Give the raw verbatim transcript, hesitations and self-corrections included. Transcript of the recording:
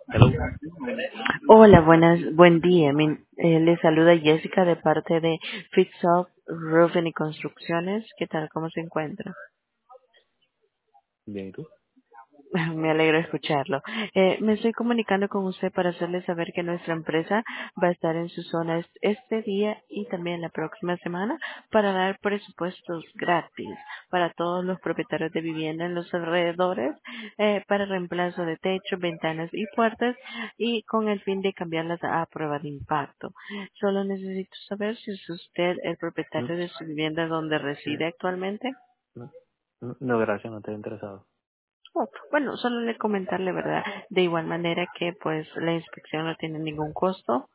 Hello. Hola, buenas, buen día. Mi- eh, le saluda Jessica de parte de Fitsoft Roofing y Construcciones. ¿Qué tal? ¿Cómo se encuentra? Bien, ¿y tú? Me alegro escucharlo. Eh, me estoy comunicando con usted para hacerle saber que nuestra empresa va a estar en su zona es- este día y también la próxima semana para dar presupuestos gratis para todos los propietarios de vivienda en los alrededores eh, para reemplazo de techo, ventanas y puertas y con el fin de cambiarlas a prueba de impacto. Solo necesito saber si es usted el No, propietario de su vivienda donde sí, reside actualmente. no, no, no, gracias, no estoy interesado. Oh, bueno, solo le comentarle, ¿verdad? De igual manera que pues la inspección no tiene ningún costo